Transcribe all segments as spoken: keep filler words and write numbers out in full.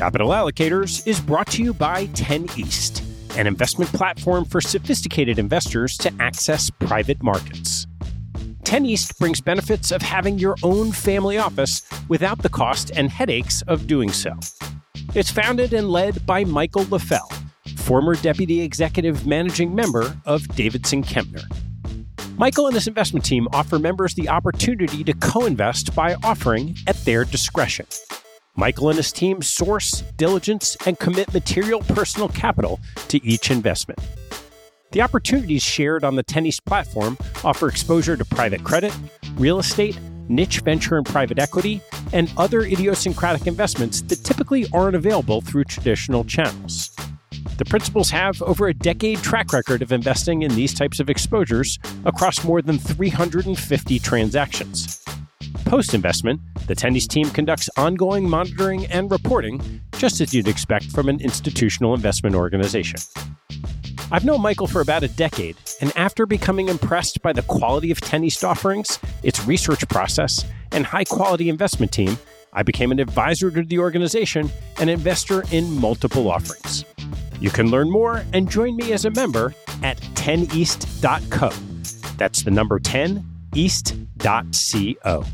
Capital Allocators is brought to you by ten East, an investment platform for sophisticated investors to access private markets. ten East brings benefits of having your own family office without the cost and headaches of doing so. It's founded and led by Michael LaFell, former Deputy Executive Managing Member of Davidson Kempner. Michael and his investment team offer members the opportunity to co-invest by offering at their discretion. Michael and his team source, diligence, and commit material personal capital to each investment. The opportunities shared on the ten East platform offer exposure to private credit, real estate, niche venture and private equity, and other idiosyncratic investments that typically aren't available through traditional channels. The principals have over a decade track record of investing in these types of exposures across more than three hundred fifty transactions. Post-investment, the ten East team conducts ongoing monitoring and reporting, just as you'd expect from an institutional investment organization. I've known Michael for about a decade, and after becoming impressed by the quality of ten East offerings, its research process, and high-quality investment team, I became an advisor to the organization and investor in multiple offerings. You can learn more and join me as a member at ten east dot co. That's the number ten east dot co.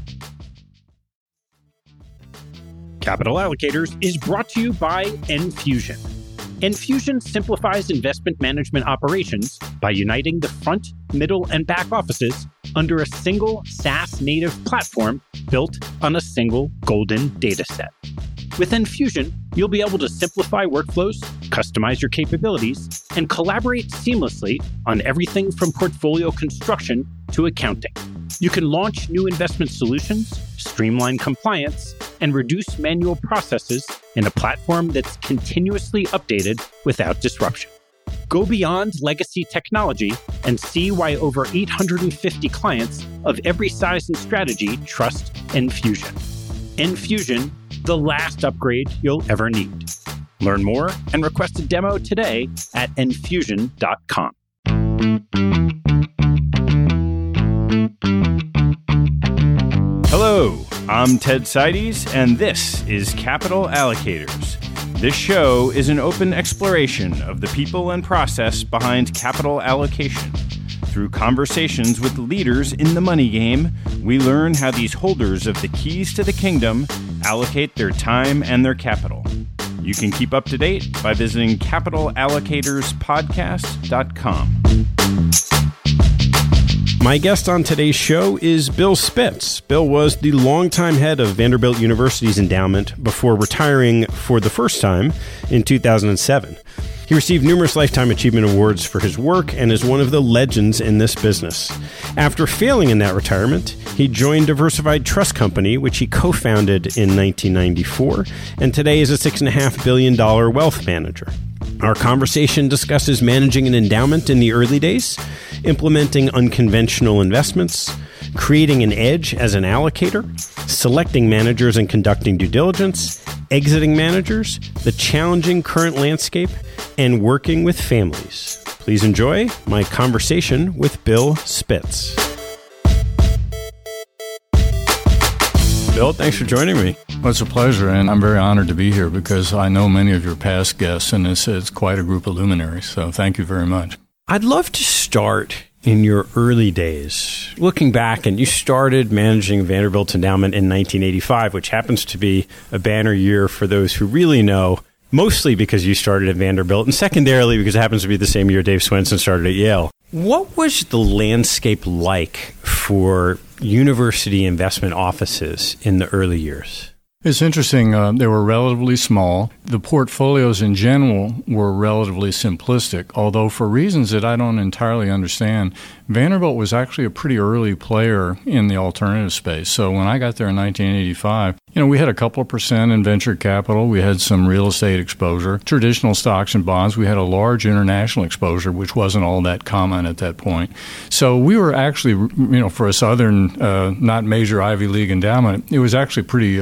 Capital Allocators is brought to you by Enfusion. Enfusion simplifies investment management operations by uniting the front, middle, and back offices under a single SaaS-native platform built on a single golden data set. With Enfusion, you'll be able to simplify workflows, customize your capabilities, and collaborate seamlessly on everything from portfolio construction to accounting. You can launch new investment solutions, streamline compliance, and reduce manual processes in a platform that's continuously updated without disruption. Go beyond legacy technology and see why over eight hundred fifty clients of every size and strategy trust Enfusion. Enfusion, the last upgrade you'll ever need. Learn more and request a demo today at enfusion dot com. Hello, I'm Ted Seides, and this is Capital Allocators. This show is an open exploration of the people and process behind capital allocation. Through conversations with leaders in the money game, we learn how these holders of the keys to the kingdom allocate their time and their capital. You can keep up to date by visiting capital allocators podcast dot com. My guest on today's show is Bill Spitz. Bill was the longtime head of Vanderbilt University's endowment before retiring for the first time in two thousand seven. He received numerous Lifetime Achievement Awards for his work and is one of the legends in this business. After failing in that retirement, he joined Diversified Trust Company, which he co-founded in nineteen ninety-four, and today is a six point five billion dollars wealth manager. Our conversation discusses managing an endowment in the early days, implementing unconventional investments, creating an edge as an allocator, selecting managers and conducting due diligence, exiting managers, the challenging current landscape, and working with families. Please enjoy my conversation with Bill Spitz. Bill, thanks for joining me. Well, it's a pleasure, and I'm very honored to be here because I know many of your past guests, and it's, it's quite a group of luminaries, so thank you very much. I'd love to start in your early days. Looking back, and you started managing Vanderbilt's endowment in nineteen eighty-five, which happens to be a banner year for those who really know, mostly because you started at Vanderbilt, and secondarily because it happens to be the same year Dave Swenson started at Yale. What was the landscape like for university investment offices in the early years? It's interesting. Uh, they were relatively small. The portfolios in general were relatively simplistic, although for reasons that I don't entirely understand, Vanderbilt was actually a pretty early player in the alternative space. So when I got there in nineteen eighty-five, you know, we had a couple of percent in venture capital. We had some real estate exposure, traditional stocks and bonds. We had a large international exposure, which wasn't all that common at that point. So we were actually, you know, for a Southern, uh, not major Ivy League endowment, it was actually pretty aggressive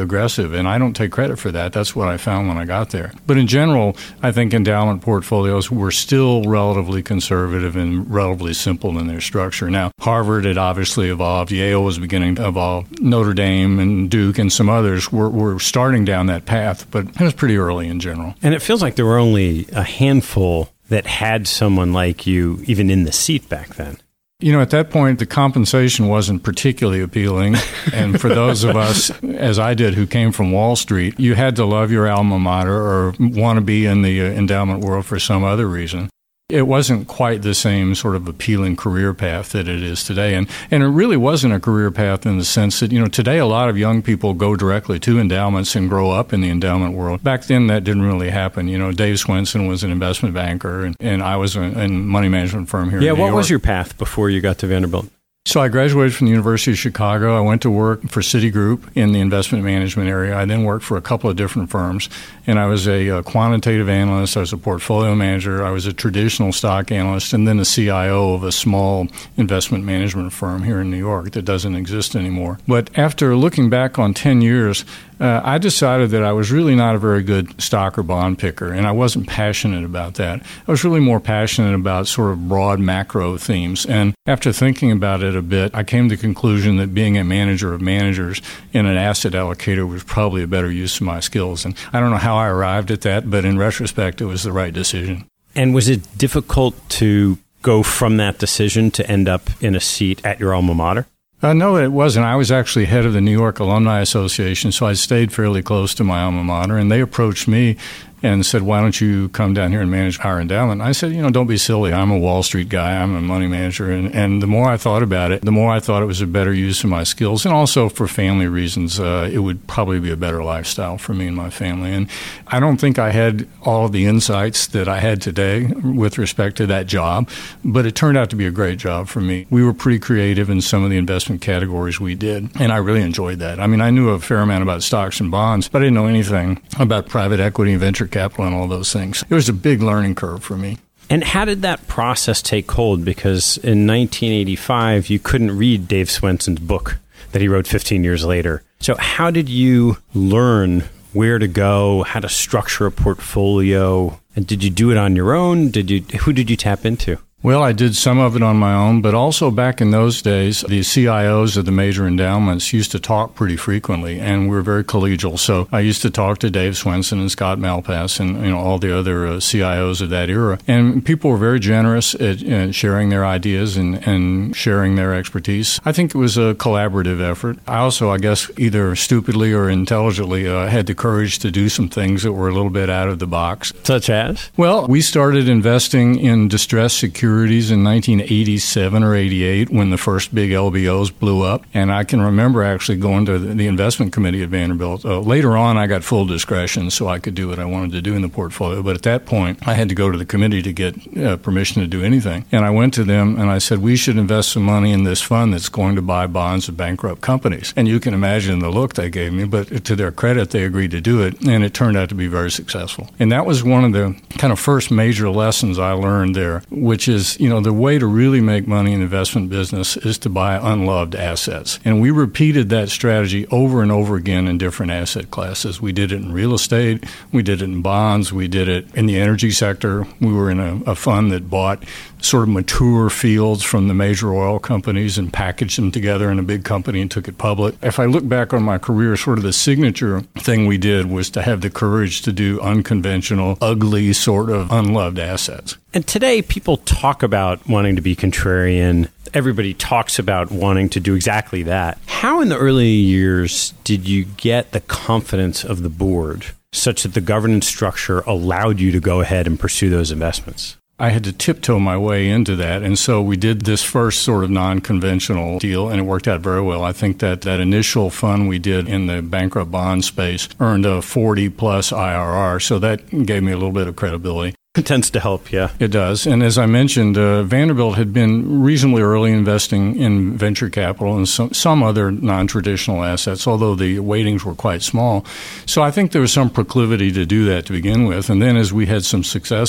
aggressive, and I don't take credit for that. That's what I found when I got there. But in general, I think endowment portfolios were still relatively conservative and relatively simple in their structure. Now, Harvard had obviously evolved. Yale was beginning to evolve. Notre Dame and Duke and some others were, were starting down that path, but it was pretty early in general. And it feels like there were only a handful that had someone like you even in the seat back then. You know, at that point, the compensation wasn't particularly appealing. And for those of us, as I did, who came from Wall Street, you had to love your alma mater or want to be in the endowment world for some other reason. It wasn't quite the same sort of appealing career path that it is today. And and it really wasn't a career path in the sense that, you know, today a lot of young people go directly to endowments and grow up in the endowment world. Back then, that didn't really happen. You know, Dave Swenson was an investment banker, and, and I was in a money management firm here yeah, in New York. York. Yeah, what was your path before you got to Vanderbilt? So I graduated from the University of Chicago. I went to work for Citigroup in the investment management area. I then worked for a couple of different firms, and I was a, a quantitative analyst. I was a portfolio manager. I was a traditional stock analyst, and then a C I O of a small investment management firm here in New York that doesn't exist anymore. But after looking back on ten years, Uh, I decided that I was really not a very good stock or bond picker, and I wasn't passionate about that. I was really more passionate about sort of broad macro themes. And after thinking about it a bit, I came to the conclusion that being a manager of managers in an asset allocator was probably a better use of my skills. And I don't know how I arrived at that, but in retrospect, it was the right decision. And was it difficult to go from that decision to end up in a seat at your alma mater? Uh, no, it wasn't. I was actually head of the New York Alumni Association, so I stayed fairly close to my alma mater, and they approached me and said, why don't you come down here and manage our endowment? And I said, you know, don't be silly. I'm a Wall Street guy. I'm a money manager. And, and the more I thought about it, the more I thought it was a better use of my skills. And also for family reasons, uh, it would probably be a better lifestyle for me and my family. And I don't think I had all of the insights that I had today with respect to that job, but it turned out to be a great job for me. We were pretty creative in some of the investment categories we did, and I really enjoyed that. I mean, I knew a fair amount about stocks and bonds, but I didn't know anything about private equity and venture capital and all those things. It was a big learning curve for me. And how did that process take hold? Because in nineteen eighty-five, you couldn't read Dave Swenson's book that he wrote fifteen years later. So how did you learn where to go, how to structure a portfolio? And did you do it on your own? Did you? Who did you tap into? Well, I did some of it on my own, but also back in those days, the C I Os of the major endowments used to talk pretty frequently, and we were very collegial. So I used to talk to Dave Swenson and Scott Malpass and you know all the other uh, C I Os of that era. And people were very generous at uh, sharing their ideas and, and sharing their expertise. I think it was a collaborative effort. I also, I guess, either stupidly or intelligently uh, had the courage to do some things that were a little bit out of the box. Such as? Well, we started investing in distressed securities in nineteen eighty-seven or eighty-eight when the first big L B Os blew up. And I can remember actually going to the investment committee at Vanderbilt. Uh, later on, I got full discretion, so I could do what I wanted to do in the portfolio. But at that point, I had to go to the committee to get uh, permission to do anything. And I went to them and I said, we should invest some money in this fund that's going to buy bonds of bankrupt companies. And you can imagine the look they gave me, but to their credit, they agreed to do it. And it turned out to be very successful. And that was one of the kind of first major lessons I learned there, which is Is, you know, the way to really make money in the investment business is to buy unloved assets. And we repeated that strategy over and over again in different asset classes. We did it in real estate. We did it in bonds. We did it in the energy sector. We were in a, a fund that bought sort of mature fields from the major oil companies and packaged them together in a big company and took it public. If I look back on my career, sort of the signature thing we did was to have the courage to do unconventional, ugly, sort of unloved assets. And today, people talk about wanting to be contrarian. Everybody talks about wanting to do exactly that. How in the early years did you get the confidence of the board such that the governance structure allowed you to go ahead and pursue those investments? I had to tiptoe my way into that. And so we did this first sort of non-conventional deal, and it worked out very well. I think that that initial fund we did in the bankrupt bond space earned a forty plus I R R. So that gave me a little bit of credibility. It tends to help, yeah. It does. And as I mentioned, uh, Vanderbilt had been reasonably early investing in venture capital and some, some other non-traditional assets, although the weightings were quite small. So I think there was some proclivity to do that to begin with. And then as we had some successes,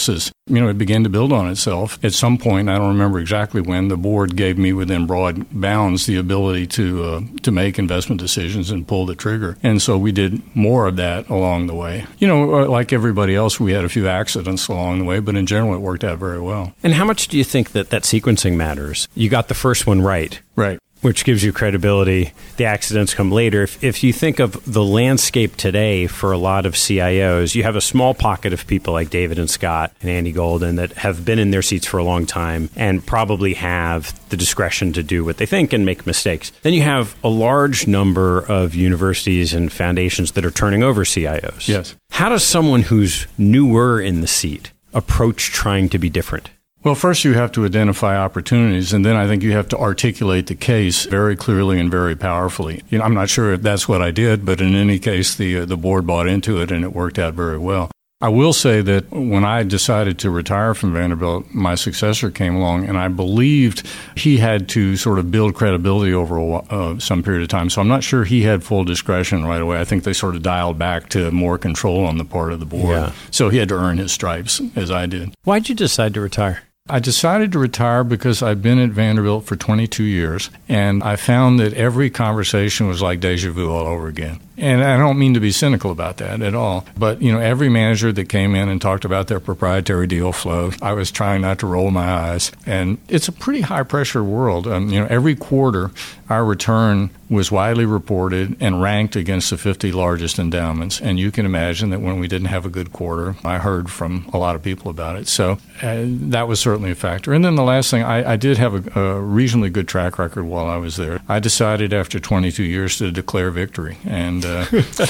You know, it began to build on itself. At some point, I don't remember exactly when, the board gave me within broad bounds the ability to uh, to make investment decisions and pull the trigger. And so we did more of that along the way. You know, like everybody else, we had a few accidents along the way, but in general, it worked out very well. And how much do you think that that sequencing matters? You got the first one right. Right. Which gives you credibility. The accidents come later. If, if you think of the landscape today for a lot of C I Os, you have a small pocket of people like David and Scott and Andy Golden that have been in their seats for a long time and probably have the discretion to do what they think and make mistakes. Then you have a large number of universities and foundations that are turning over C I Os. Yes. How does someone who's newer in the seat approach trying to be different? Well, first you have to identify opportunities, and then I think you have to articulate the case very clearly and very powerfully. You know, I'm not sure if that's what I did, but in any case, the uh, the board bought into it, and it worked out very well. I will say that when I decided to retire from Vanderbilt, my successor came along, and I believed he had to sort of build credibility over a, uh, some period of time. So I'm not sure he had full discretion right away. I think they sort of dialed back to more control on the part of the board. Yeah. So he had to earn his stripes, as I did. Why'd you decide to retire? I decided to retire because I've been at Vanderbilt for twenty-two years, and I found that every conversation was like deja vu all over again. And I don't mean to be cynical about that at all. But, you know, every manager that came in and talked about their proprietary deal flow, I was trying not to roll my eyes. And it's a pretty high-pressure world. Um, you know, every quarter, our return was widely reported and ranked against the fifty largest endowments. And you can imagine that when we didn't have a good quarter, I heard from a lot of people about it. So uh, that was certainly a factor. And then the last thing, I, I did have a, a reasonably good track record while I was there. I decided after twenty-two years to declare victory. And uh,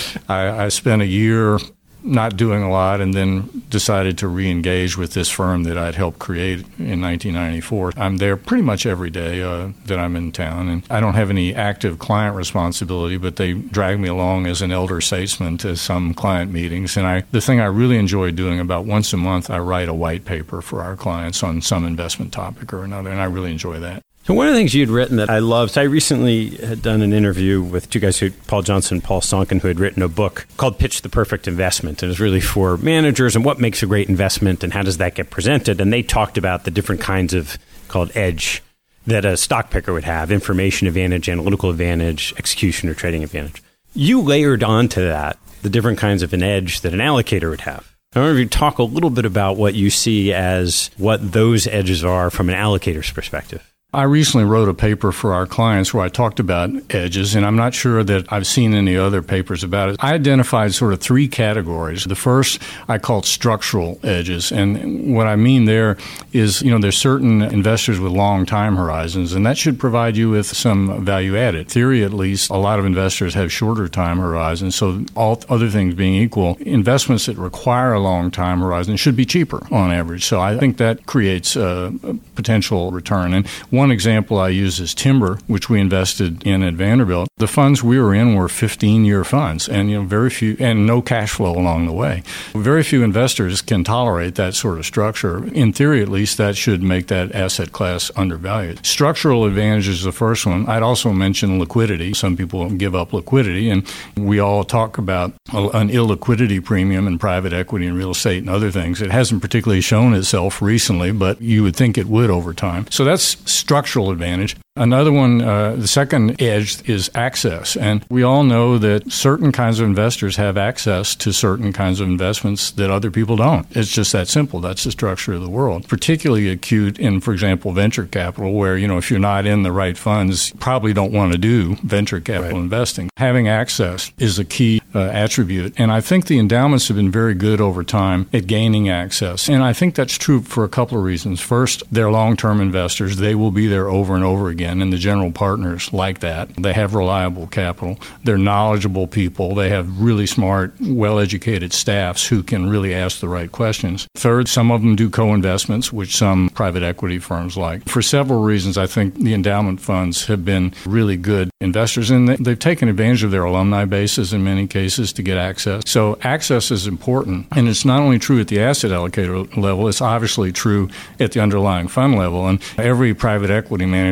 I, I spent a year not doing a lot and then decided to re-engage with this firm that I'd helped create in nineteen ninety-four. I'm there pretty much every day uh, that I'm in town, and I don't have any active client responsibility, but they drag me along as an elder statesman to some client meetings. And I, the thing I really enjoy doing, about once a month, I write a white paper for our clients on some investment topic or another, and I really enjoy that. So one of the things you'd written that I loved, so I recently had done an interview with two guys, who, Paul Johnson and Paul Sonkin, who had written a book called Pitch the Perfect Investment. And it was really for managers and what makes a great investment and how does that get presented. And they talked about the different kinds of, called edge, that a stock picker would have: information advantage, analytical advantage, execution or trading advantage. You layered onto that the different kinds of an edge that an allocator would have. I wonder if you talk a little bit about what you see as what those edges are from an allocator's perspective. I recently wrote a paper for our clients where I talked about edges, and I'm not sure that I've seen any other papers about it. I identified sort of three categories. The first I called structural edges, and what I mean there is, you know, there's certain investors with long time horizons, and that should provide you with some value added. Theory, at least, a lot of investors have shorter time horizons, so all other things being equal, investments that require a long time horizon should be cheaper on average. So I think that creates a potential return. And one example I use is timber, which we invested in at Vanderbilt. The funds we were in were fifteen-year funds, and you know, very few, and no cash flow along the way. Very few investors can tolerate that sort of structure. In theory, at least, that should make that asset class undervalued. Structural advantage is the first one. I'd also mention liquidity. Some people give up liquidity, and we all talk about an illiquidity premium in private equity and real estate and other things. It hasn't particularly shown itself recently, but you would think it would over time. So that's structural advantage. Another one, uh, the second edge is access. And we all know that certain kinds of investors have access to certain kinds of investments that other people don't. It's just that simple. That's the structure of the world. Particularly acute in, for example, venture capital, where, you know, if you're not in the right funds, you probably don't want to do venture capital right. investing. Having access is a key uh, attribute. And I think the endowments have been very good over time at gaining access. And I think that's true for a couple of reasons. First, they're long-term investors. They will be there over and over again. And the general partners like that. They have reliable capital. They're knowledgeable people. They have really smart, well-educated staffs who can really ask the right questions. Third, some of them do co-investments, which some private equity firms like. For several reasons, I think the endowment funds have been really good investors, and they've taken advantage of their alumni bases in many cases to get access. So access is important, and it's not only true at the asset allocator level, it's obviously true at the underlying fund level. And every private equity manager I ever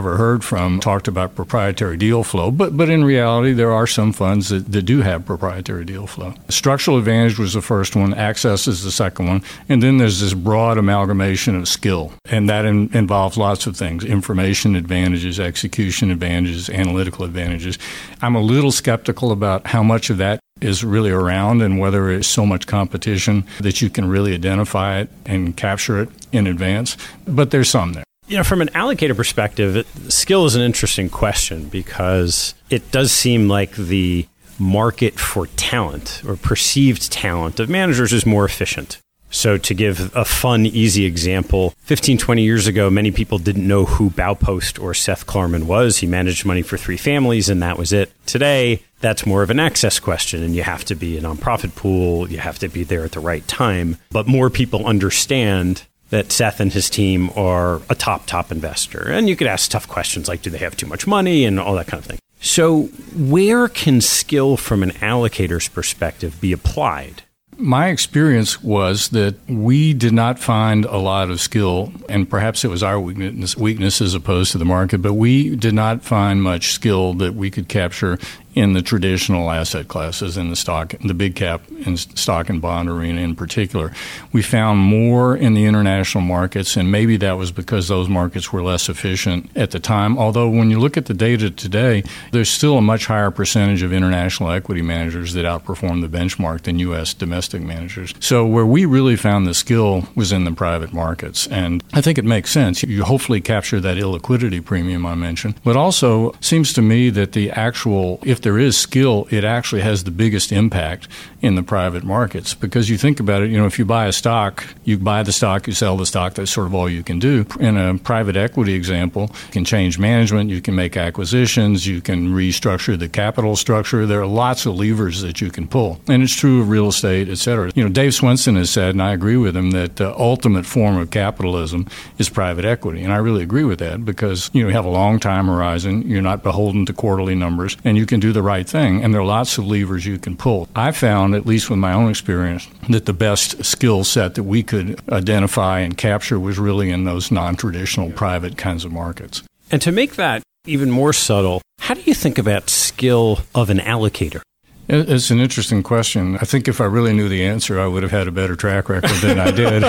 ever heard from talked about proprietary deal flow. But but in reality, there are some funds that, that do have proprietary deal flow. Structural advantage was the first one. Access is the second one. And then there's this broad amalgamation of skill. And that in, involves lots of things: information advantages, execution advantages, analytical advantages. I'm a little skeptical about how much of that is really around and whether it's so much competition that you can really identify it and capture it in advance. But there's some there. You know, from an allocator perspective, it, skill is an interesting question because it does seem like the market for talent or perceived talent of managers is more efficient. So to give a fun, easy example, fifteen, twenty years ago, many people didn't know who Baupost or Seth Klarman was. He managed money for three families, and that was it. Today, that's more of an access question, and you have to be a nonprofit pool. You have to be there at the right time. But more people understand that Seth and his team are a top, top investor. And you could ask tough questions like, do they have too much money and all that kind of thing. So where can skill from an allocator's perspective be applied? My experience was that we did not find a lot of skill, and perhaps it was our weakness, weakness as opposed to the market, but we did not find much skill that we could capture in the traditional asset classes, in the stock, the big cap and stock and bond arena in particular. We found more in the international markets, and maybe that was because those markets were less efficient at the time. Although when you look at the data today, there's still a much higher percentage of international equity managers that outperform the benchmark than U S domestic managers. So where we really found the skill was in the private markets. And I think it makes sense. You hopefully capture that illiquidity premium I mentioned. But also seems to me that the actual, if there is skill, it actually has the biggest impact in the private markets. Because you think about it, you know, if you buy a stock, you buy the stock, you sell the stock, that's sort of all you can do. In a private equity example, you can change management, you can make acquisitions, you can restructure the capital structure. There are lots of levers that you can pull. And it's true of real estate, et cetera. You know, Dave Swenson has said, and I agree with him, that the ultimate form of capitalism is private equity. And I really agree with that because, you know, you have a long time horizon, you're not beholden to quarterly numbers, and you can do the right thing. And there are lots of levers you can pull. I found, at least with my own experience, that the best skill set that we could identify and capture was really in those non-traditional private kinds of markets. And to make that even more subtle, how do you think about skill of an allocator? It's an interesting question. I think if I really knew the answer, I would have had a better track record than I did.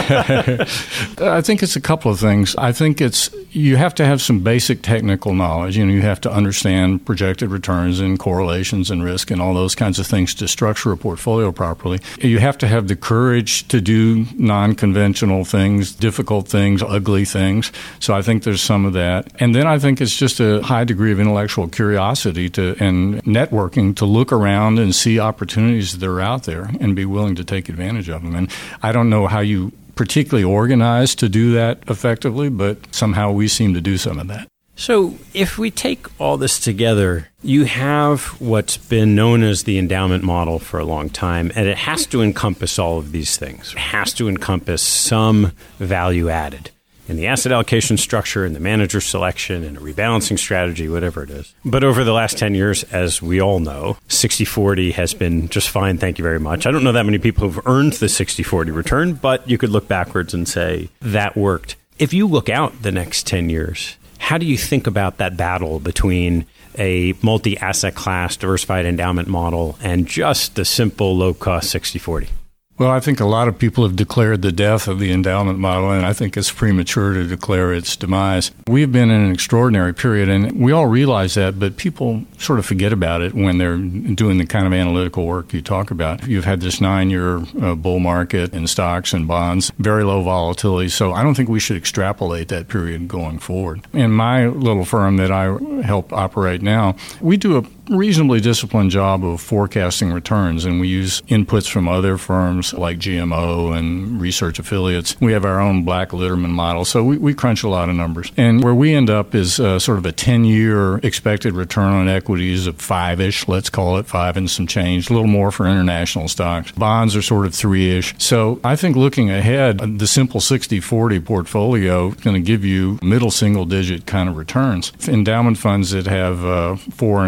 I think it's a couple of things. I think it's you have to have some basic technical knowledge. You know, you have to understand projected returns and correlations and risk and all those kinds of things to structure a portfolio properly. You have to have the courage to do non-conventional things, difficult things, ugly things. So I think there's some of that. And then I think it's just a high degree of intellectual curiosity to and networking to look around and and see opportunities that are out there and be willing to take advantage of them. And I don't know how you particularly organize to do that effectively, but somehow we seem to do some of that. So if we take all this together, you have what's been known as the endowment model for a long time, and it has to encompass all of these things. It has to encompass some value added in the asset allocation structure, in the manager selection, in a rebalancing strategy, whatever it is. But over the last ten years, as we all know, sixty forty has been just fine, thank you very much. I don't know that many people who've earned the sixty forty return, but you could look backwards and say that worked. If you look out the next ten years, how do you think about that battle between a multi-asset class, diversified endowment model, and just the simple low-cost sixty forty? Well, I think a lot of people have declared the death of the endowment model, and I think it's premature to declare its demise. We've been in an extraordinary period, and we all realize that, but people sort of forget about it when they're doing the kind of analytical work you talk about. You've had this nine-year uh, bull market in stocks and bonds, very low volatility, so I don't think we should extrapolate that period going forward. In my little firm that I help operate now, we do a reasonably disciplined job of forecasting returns, and we use inputs from other firms like G M O and research affiliates. We have our own Black Litterman model, so we, we crunch a lot of numbers. And where we end up is uh, sort of a ten-year expected return on equities of five-ish, let's call it five and some change, a little more for international stocks. Bonds are sort of three-ish. So I think looking ahead, the simple sixty forty portfolio is going to give you middle single-digit kind of returns. Endowment funds that have uh, four and four and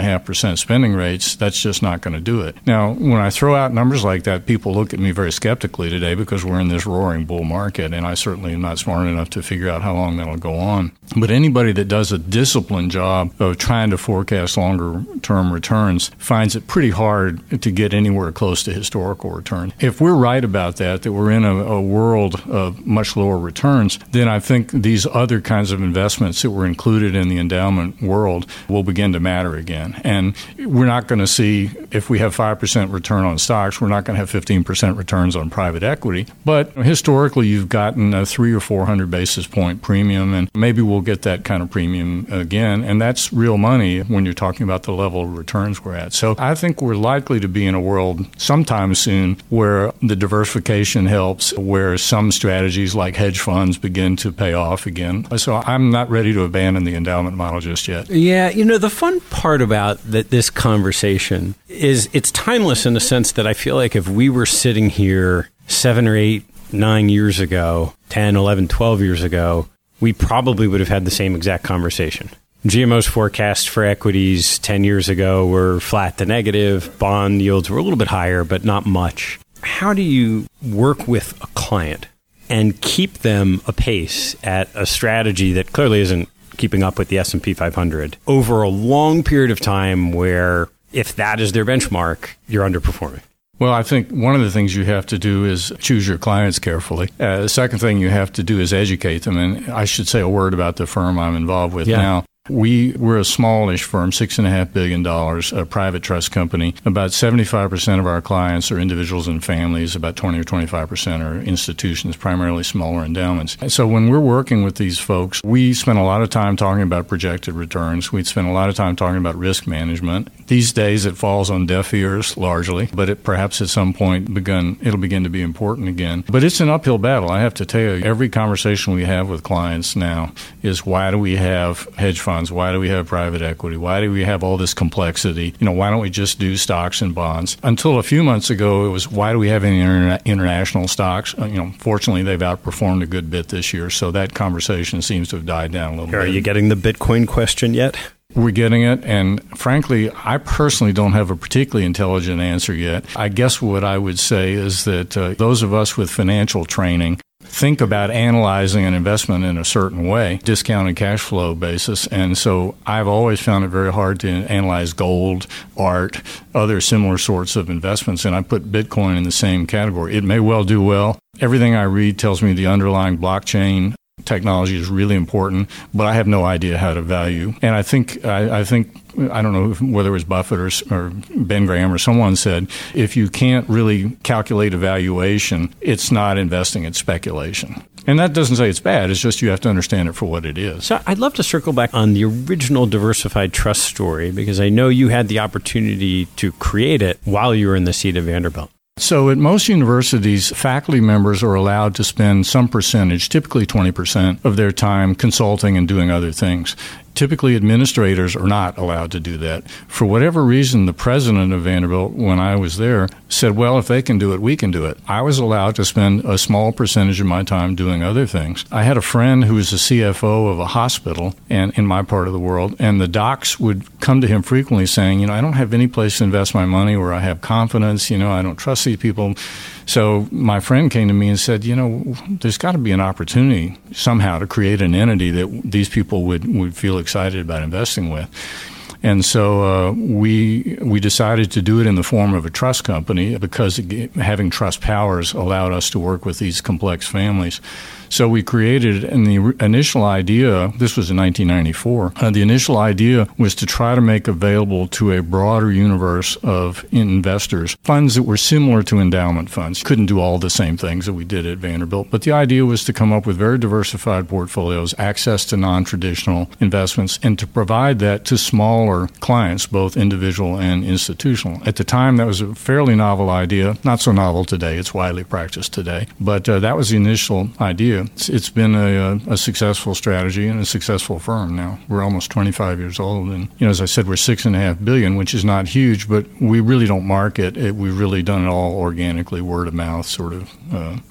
a half percent spending rates, that's just not going to do it. Now, when I throw out numbers like that, people look at me very skeptically today because we're in this roaring bull market, and I certainly am not smart enough to figure out how long that'll go on. But anybody that does a disciplined job of trying to forecast longer-term returns finds it pretty hard to get anywhere close to historical returns. If we're right about that, that we're in a, a world of much lower returns, then I think these other kinds of investments that were included in the endowment world will begin to matter again. And we're not going to see, if we have five percent return on stocks, we're not going to have fifteen percent returns on private equity. But historically, you've gotten a three or four hundred basis point premium, and maybe we'll get that kind of premium again. And that's real money when you're talking about the level of returns we're at. So I think we're likely to be in a world sometime soon where the diversification helps, where some strategies like hedge funds begin to pay off again. So I'm not ready to abandon the endowment model just yet. Yeah, you know, the fun part about that this conversation is it's timeless in the sense that I feel like if we were sitting here seven or eight, nine years ago, ten, eleven, twelve years ago, we probably would have had the same exact conversation. G M O's forecasts for equities ten years ago were flat to negative. Bond yields were a little bit higher, but not much. How do you work with a client and keep them apace at a strategy that clearly isn't keeping up with the S and P five hundred over a long period of time where if that is their benchmark, you're underperforming? Well, I think one of the things you have to do is choose your clients carefully. Uh, the second thing you have to do is educate them. And I should say a word about the firm I'm involved with yeah. now. We, we're a smallish firm, six point five billion dollars, a private trust company. About seventy-five percent of our clients are individuals and families. About twenty or twenty-five percent are institutions, primarily smaller endowments. So when we're working with these folks, we spend a lot of time talking about projected returns. We spend a lot of time talking about risk management. These days it falls on deaf ears largely, but it perhaps at some point begun, it'll begin to be important again. But it's an uphill battle. I have to tell you, every conversation we have with clients now is why do we have hedge funds? Why do we have private equity? Why do we have all this complexity? You know, why don't we just do stocks and bonds? Until a few months ago, it was why do we have any interna- international stocks? Uh, you know, fortunately, they've outperformed a good bit this year, so that conversation seems to have died down a little Are bit. Are you getting the Bitcoin question yet? We're getting it, and frankly, I personally don't have a particularly intelligent answer yet. I guess what I would say is that uh, those of us with financial training think about analyzing an investment in a certain way, discounted cash flow basis. And so I've always found it very hard to analyze gold, art, other similar sorts of investments. And I put Bitcoin in the same category. It may well do well. Everything I read tells me the underlying blockchain technology is really important, but I have no idea how to value. And I think, I, I think, I don't know whether it was Buffett or, or Ben Graham or someone said, if you can't really calculate a valuation, it's not investing, it's speculation. And that doesn't say it's bad. It's just you have to understand it for what it is. So I'd love to circle back on the original diversified trust story, because I know you had the opportunity to create it while you were in the seat at Vanderbilt. So at most universities, faculty members are allowed to spend some percentage, typically twenty percent, of their time consulting and doing other things. Typically, administrators are not allowed to do that. For whatever reason, the president of Vanderbilt, when I was there, said, well, if they can do it, we can do it. I was allowed to spend a small percentage of my time doing other things. I had a friend who was the C F O of a hospital and in my part of the world, and the docs would come to him frequently saying, you know, I don't have any place to invest my money where I have confidence, you know, I don't trust these people. So my friend came to me and said, you know, there's got to be an opportunity somehow to create an entity that these people would, would feel excited about investing with. And so uh, we we decided to do it in the form of a trust company because it, having trust powers allowed us to work with these complex families. So we created, and the initial idea, this was in nineteen ninety-four, uh, the initial idea was to try to make available to a broader universe of investors funds that were similar to endowment funds. Couldn't do all the same things that we did at Vanderbilt, but the idea was to come up with very diversified portfolios, access to non-traditional investments, and to provide that to smaller clients, both individual and institutional. At the time, that was a fairly novel idea. Not so novel today. It's widely practiced today. But uh, that was the initial idea. It's, it's been a, a successful strategy and a successful firm now. We're almost twenty-five years old. And, you know, as I said, we're six and a half billion, which is not huge, but we really don't market it. We've really done it all organically, word of mouth, sort of uh,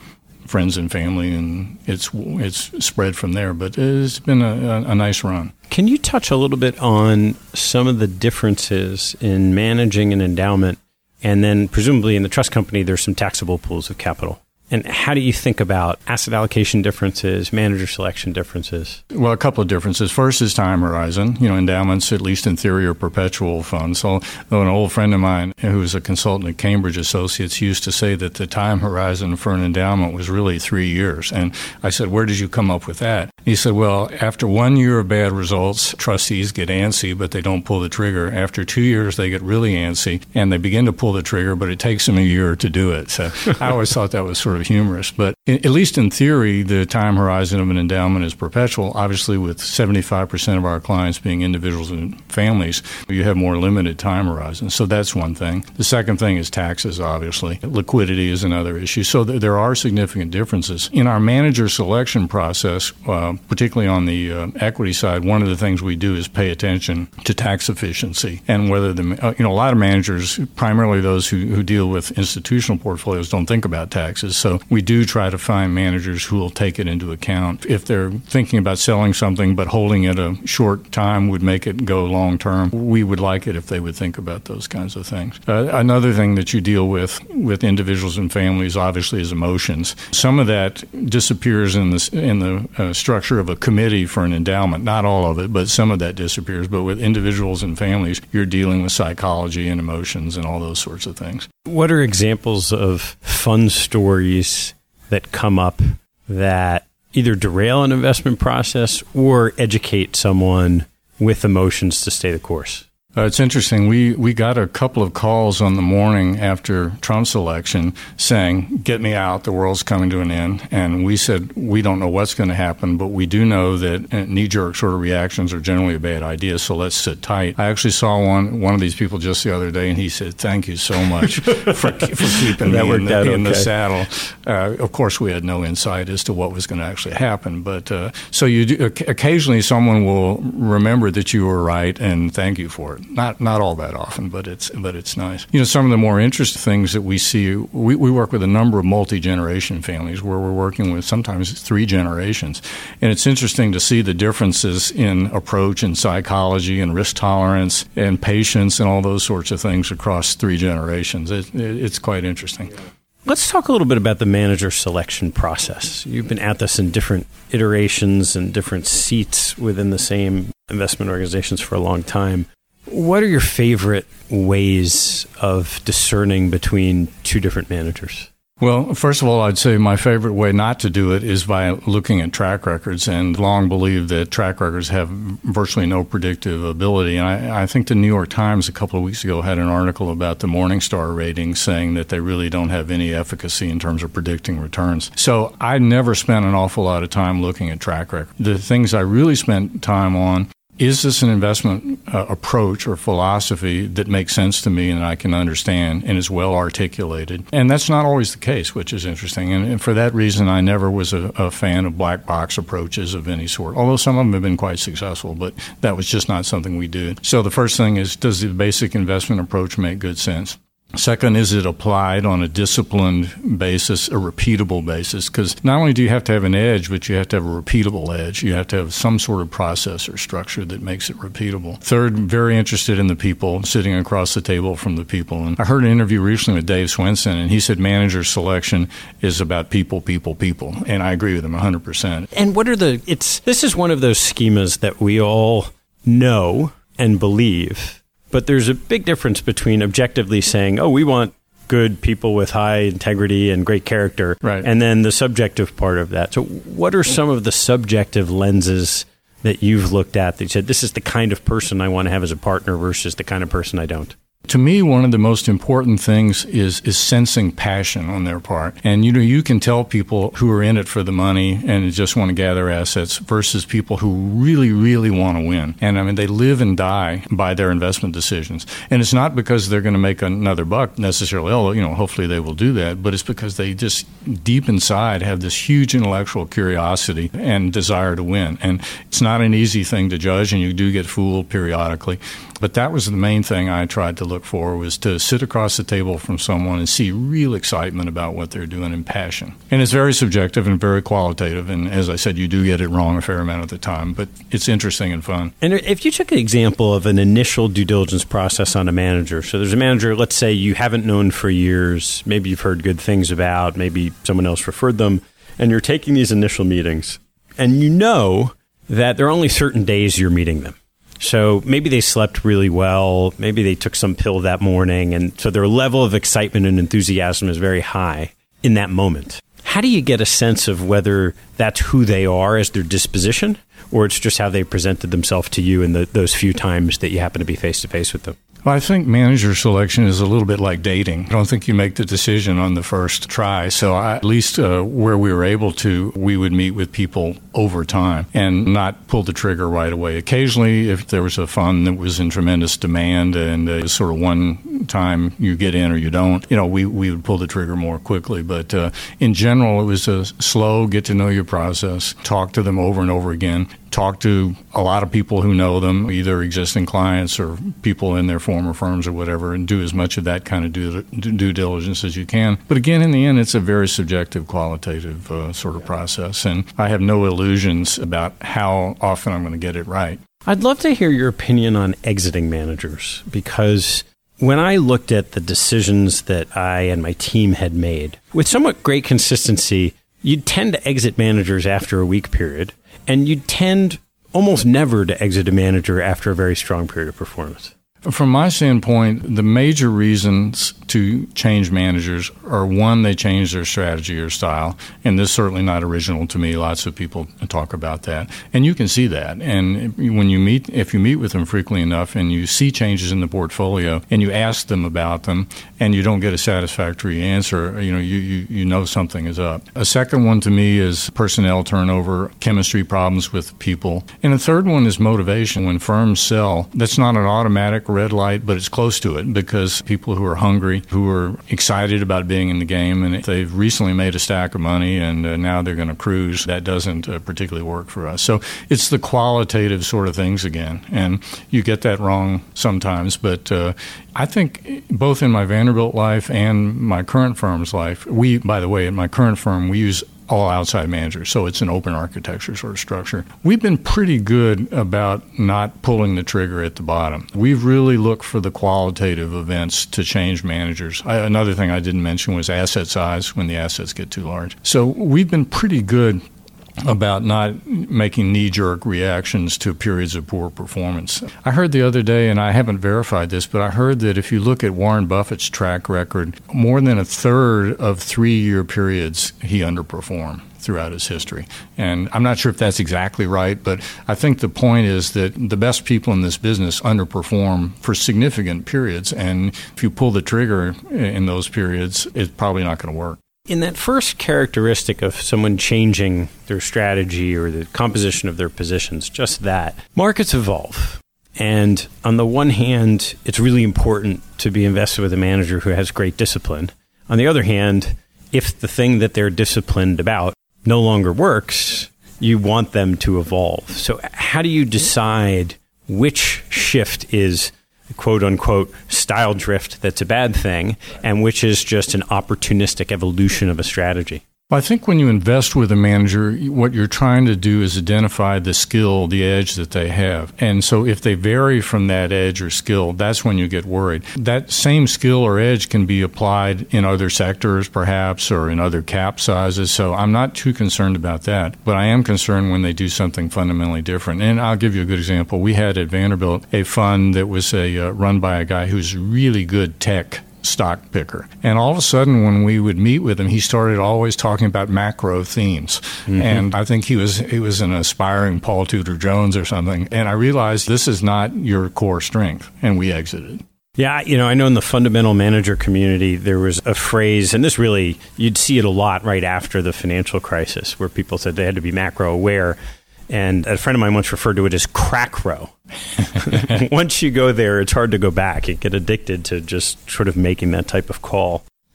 friends and family, and it's it's spread from there. But it's been a, a nice run. Can you touch a little bit on some of the differences in managing an endowment, and then presumably in the trust company, there's some taxable pools of capital? And how do you think about asset allocation differences, manager selection differences? Well, a couple of differences. First is time horizon. You know, endowments, at least in theory, are perpetual funds. So an old friend of mine who was a consultant at Cambridge Associates used to say that the time horizon for an endowment was really three years. And I said, where did you come up with that? He said, well, after one year of bad results, trustees get antsy, but they don't pull the trigger. After two years, they get really antsy, and they begin to pull the trigger, but it takes them a year to do it. So I always thought that was sort of humorous. But at least in theory, the time horizon of an endowment is perpetual. Obviously, with seventy-five percent of our clients being individuals and families, you have more limited time horizons. So that's one thing. The second thing is taxes, obviously. Liquidity is another issue. So th- there are significant differences. In our manager selection process, uh, particularly on the uh, equity side, one of the things we do is pay attention to tax efficiency and whether the, uh, you know, a lot of managers, primarily those who, who deal with institutional portfolios, don't think about taxes. So we do try to find managers who will take it into account. If they're thinking about selling something but holding it a short time would make it go long term, we would like it if they would think about those kinds of things. Uh, another thing that you deal with with individuals and families, obviously, is emotions. Some of that disappears in the, in the uh, structure of a committee for an endowment. Not all of it, but some of that disappears. But with individuals and families, you're dealing with psychology and emotions and all those sorts of things. What are examples of fun stories that come up that either derail an investment process or educate someone with emotions to stay the course? Uh, it's interesting. We we got a couple of calls on the morning after Trump's election saying, get me out, the world's coming to an end. And we said, we don't know what's going to happen, but we do know that knee-jerk sort of reactions are generally a bad idea, so let's sit tight. I actually saw one one of these people just the other day, and he said, thank you so much for, for keeping that me in, the, out in okay. the saddle. Uh, of course, we had no insight as to what was going to actually happen. But uh, so you do, occasionally someone will remember that you were right and thank you for it. Not not all that often, but it's but it's nice. You know, some of the more interesting things that we see, we, we work with a number of multi-generation families where we're working with sometimes three generations. And it's interesting to see the differences in approach and psychology and risk tolerance and patience and all those sorts of things across three generations. It, it, it's quite interesting. Let's talk a little bit about the manager selection process. You've been at this in different iterations and different seats within the same investment organizations for a long time. What are your favorite ways of discerning between two different managers? Well, first of all, I'd say my favorite way not to do it is by looking at track records, and long believed that track records have virtually no predictive ability. And I, I think the New York Times a couple of weeks ago had an article about the Morningstar ratings saying that they really don't have any efficacy in terms of predicting returns. So I never spent an awful lot of time looking at track record. The things I really spent time on, is this an investment uh, approach or philosophy that makes sense to me and I can understand and is well articulated? And that's not always the case, which is interesting. And, and for that reason, I never was a, a fan of black box approaches of any sort, although some of them have been quite successful, but that was just not something we did. So the first thing is, does the basic investment approach make good sense? Second, is it applied on a disciplined basis, a repeatable basis? Because not only do you have to have an edge, but you have to have a repeatable edge. You have to have some sort of process or structure that makes it repeatable. Third, very interested in the people, sitting across the table from the people. And I heard an interview recently with Dave Swenson, and he said manager selection is about people, people, people. And I agree with him one hundred percent. And what are the, it's, this is one of those schemas that we all know and believe. But there's a big difference between objectively saying, oh, we want good people with high integrity and great character, right, and then the subjective part of that. So what are some of the subjective lenses that you've looked at that you said, this is the kind of person I want to have as a partner versus the kind of person I don't? To me, one of the most important things is is sensing passion on their part. And, you know, you can tell people who are in it for the money and just want to gather assets versus people who really, really want to win. And, I mean, they live and die by their investment decisions. And it's not because they're going to make another buck necessarily, although, you know, hopefully they will do that, but it's because they just deep inside have this huge intellectual curiosity and desire to win. And it's not an easy thing to judge, and you do get fooled periodically. But that was the main thing I tried to look for, was to sit across the table from someone and see real excitement about what they're doing and passion. And it's very subjective and very qualitative. And as I said, you do get it wrong a fair amount of the time, but it's interesting and fun. And if you took an example of an initial due diligence process on a manager, so there's a manager, let's say you haven't known for years, maybe you've heard good things about, maybe someone else referred them, and you're taking these initial meetings, and you know that there are only certain days you're meeting them. So maybe they slept really well, maybe they took some pill that morning, and so their level of excitement and enthusiasm is very high in that moment. How do you get a sense of whether that's who they are as their disposition, or it's just how they presented themselves to you in the, those few times that you happen to be face-to-face with them? Well, I think manager selection is a little bit like dating. I don't think you make the decision on the first try. So I, at least uh, where we were able to, we would meet with people over time and not pull the trigger right away. Occasionally, if there was a fund that was in tremendous demand and uh, sort of one time you get in or you don't, you know, we, we would pull the trigger more quickly. But uh, in general, it was a slow, get to know your process, talk to them over and over again, talk to a lot of people who know them, either existing clients or people in their former firms or whatever, and do as much of that kind of due, due diligence as you can. But again, in the end, it's a very subjective, qualitative uh, sort of process. And I have no illusions about how often I'm going to get it right. I'd love to hear your opinion on exiting managers, because when I looked at the decisions that I and my team had made, with somewhat great consistency, you'd tend to exit managers after a week period, and you'd tend almost never to exit a manager after a very strong period of performance. From my standpoint, the major reasons to change managers are, one, they change their strategy or style. And this is certainly not original to me. Lots of people talk about that. And you can see that. And when you meet, if you meet with them frequently enough and you see changes in the portfolio and you ask them about them and you don't get a satisfactory answer, you know, you, you, you know something is up. A second one to me is personnel turnover, chemistry problems with people. And a third one is motivation. When firms sell, that's not an automatic red light, but it's close to it, because people who are hungry, who are excited about being in the game, and if they've recently made a stack of money and uh, now they're going to cruise, that doesn't uh, particularly work for us. So it's the qualitative sort of things again, and you get that wrong sometimes, but uh, I think both in my Vanderbilt life and my current firm's life, we, by the way, at my current firm, we use all outside managers, so it's an open architecture sort of structure. We've been pretty good about not pulling the trigger at the bottom. We've really looked for the qualitative events to change managers. I, another thing I didn't mention was asset size when the assets get too large. So we've been pretty good about not making knee-jerk reactions to periods of poor performance. I heard the other day, and I haven't verified this, but I heard that if you look at Warren Buffett's track record, more than a third of three-year periods he underperformed throughout his history. And I'm not sure if that's exactly right, but I think the point is that the best people in this business underperform for significant periods, and if you pull the trigger in those periods, it's probably not going to work. In that first characteristic of someone changing their strategy or the composition of their positions, just that, markets evolve. And on the one hand, it's really important to be invested with a manager who has great discipline. On the other hand, if the thing that they're disciplined about no longer works, you want them to evolve. So how do you decide which shift is quote unquote style drift that's a bad thing, and which is just an opportunistic evolution of a strategy? Well, I think when you invest with a manager, what you're trying to do is identify the skill, the edge that they have. And so if they vary from that edge or skill, that's when you get worried. That same skill or edge can be applied in other sectors, perhaps, or in other cap sizes. So I'm not too concerned about that. But I am concerned when they do something fundamentally different. And I'll give you a good example. We had at Vanderbilt a fund that was a uh, run by a guy who's really good tech stock picker. And all of a sudden, when we would meet with him, he started always talking about macro themes. Mm-hmm. And I think he was he was an aspiring Paul Tudor Jones or something. And I realized this is not your core strength. And we exited. Yeah, you know, I know in the fundamental manager community, there was a phrase, and this really, you'd see it a lot right after the financial crisis, where people said they had to be macro aware. And a friend of mine once referred to it as crack row. Once you go there, it's hard to go back. You get addicted to just sort of making that type of call.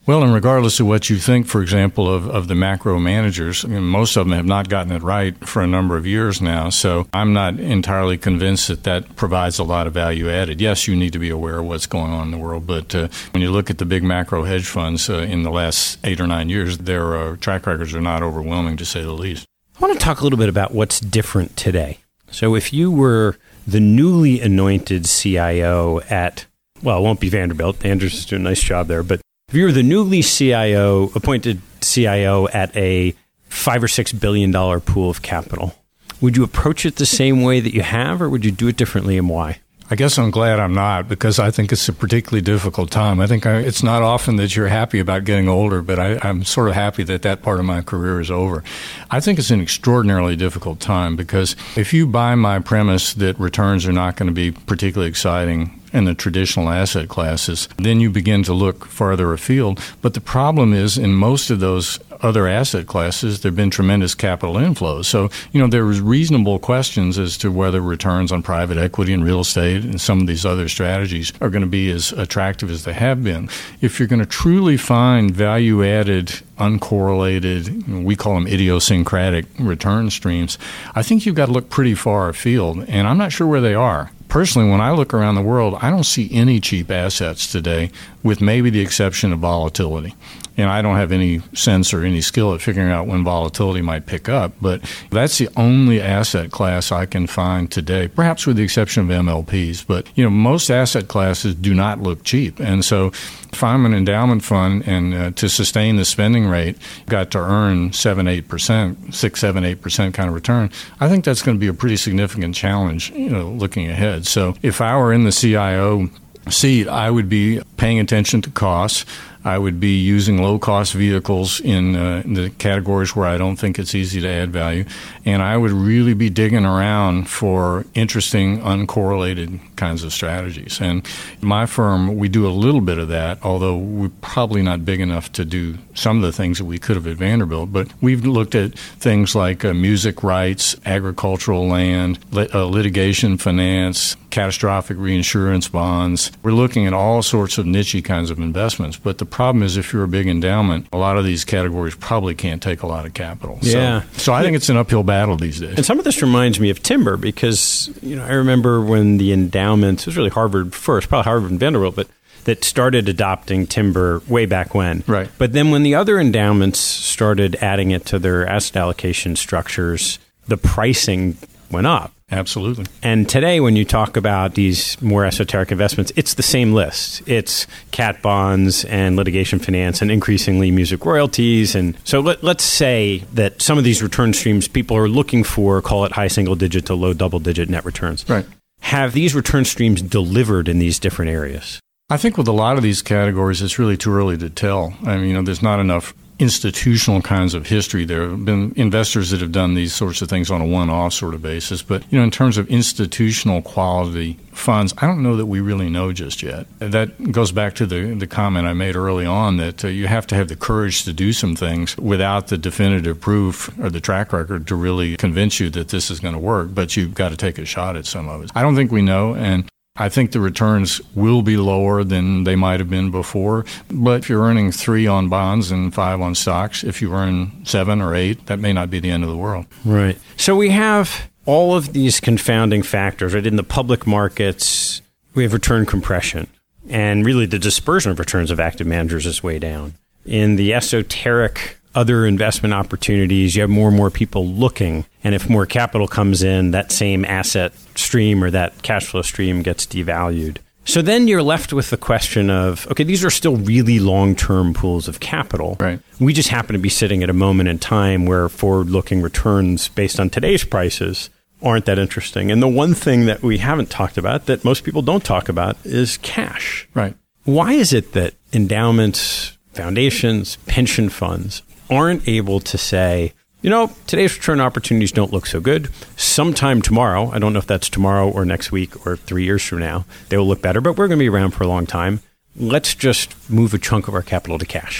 Well, and regardless of what you think, for example, of, of the macro managers, I mean, most of them have not gotten it right for a number of years now. So I'm not entirely convinced that that provides a lot of value added. Yes, you need to be aware of what's going on in the world. But uh, when you look at the big macro hedge funds uh, in the last eight or nine years, their uh, track records are not overwhelming, to say the least. I want to talk a little bit about what's different today. So if you were the newly anointed C I O at, well, it won't be Vanderbilt. Andrews is doing a nice job there, but if you were the newly C I O, appointed C I O at a five or six billion dollar pool of capital, would you approach it the same way that you have, or would you do it differently, and why? I guess I'm glad I'm not, because I think it's a particularly difficult time. I think I, it's not often that you're happy about getting older, but I, I'm sort of happy that that part of my career is over. I think it's an extraordinarily difficult time, because if you buy my premise that returns are not going to be particularly exciting in the traditional asset classes, then you begin to look farther afield. But the problem is, in most of those other asset classes, there have been tremendous capital inflows. So, you know, there was reasonable questions as to whether returns on private equity and real estate and some of these other strategies are going to be as attractive as they have been. If you're going to truly find value-added, uncorrelated, we call them idiosyncratic return streams, I think you've got to look pretty far afield, and I'm not sure where they are. Personally, when I look around the world, I don't see any cheap assets today, with maybe the exception of volatility. And I don't have any sense or any skill at figuring out when volatility might pick up, but that's the only asset class I can find today, perhaps with the exception of M L Ps. But, you know, most asset classes do not look cheap. And so if I'm an endowment fund and uh, to sustain the spending rate, got to earn seven, eight percent, six, seven, eight percent kind of return, I think that's going to be a pretty significant challenge, you know, looking ahead. So if I were in the C I O seat, I would be paying attention to costs. I would be using low-cost vehicles in uh, the categories where I don't think it's easy to add value. And I would really be digging around for interesting, uncorrelated kinds of strategies. And my firm, we do a little bit of that, although we're probably not big enough to do some of the things that we could have at Vanderbilt. But we've looked at things like uh, music rights, agricultural land, lit- uh, litigation finance, catastrophic reinsurance bonds. We're looking at all sorts of niche kinds of investments. But the problem is, if you're a big endowment, a lot of these categories probably can't take a lot of capital. Yeah. So, so I think it's an uphill battle these days. And some of this reminds me of timber, because, you know, I remember when the endowments, it was really Harvard first, probably Harvard and Vanderbilt, but that started adopting timber way back when. Right. But then when the other endowments started adding it to their asset allocation structures, the pricing went up. Absolutely. And today, when you talk about these more esoteric investments, it's the same list. It's cat bonds and litigation finance and increasingly music royalties. And so let, let's say that some of these return streams people are looking for, call it high single digit to low double digit net returns. Right. Have these return streams delivered in these different areas? I think with a lot of these categories, it's really too early to tell. I mean, you know, there's not enough institutional kinds of history. There have been investors that have done these sorts of things on a one-off sort of basis. But, you know, in terms of institutional quality funds, I don't know that we really know just yet. That goes back to the, the comment I made early on that uh, you have to have the courage to do some things without the definitive proof or the track record to really convince you that this is going to work. But you've got to take a shot at some of it. I don't think we know, and I think the returns will be lower than they might have been before. But if you're earning three on bonds and five on stocks, if you earn seven or eight, that may not be the end of the world. Right. So we have all of these confounding factors. Right? In the public markets, we have return compression. And really the dispersion of returns of active managers is way down. In the esoteric other investment opportunities, you have more and more people looking. And if more capital comes in, that same asset stream or that cash flow stream gets devalued. So then you're left with the question of, okay, these are still really long-term pools of capital. Right. We just happen to be sitting at a moment in time where forward-looking returns based on today's prices aren't that interesting. And the one thing that we haven't talked about that most people don't talk about is cash. Right. Why is it that endowments, foundations, pension funds aren't able to say, you know, today's return opportunities don't look so good. Sometime tomorrow, I don't know if that's tomorrow or next week or three years from now, they will look better, but we're going to be around for a long time. Let's just move a chunk of our capital to cash.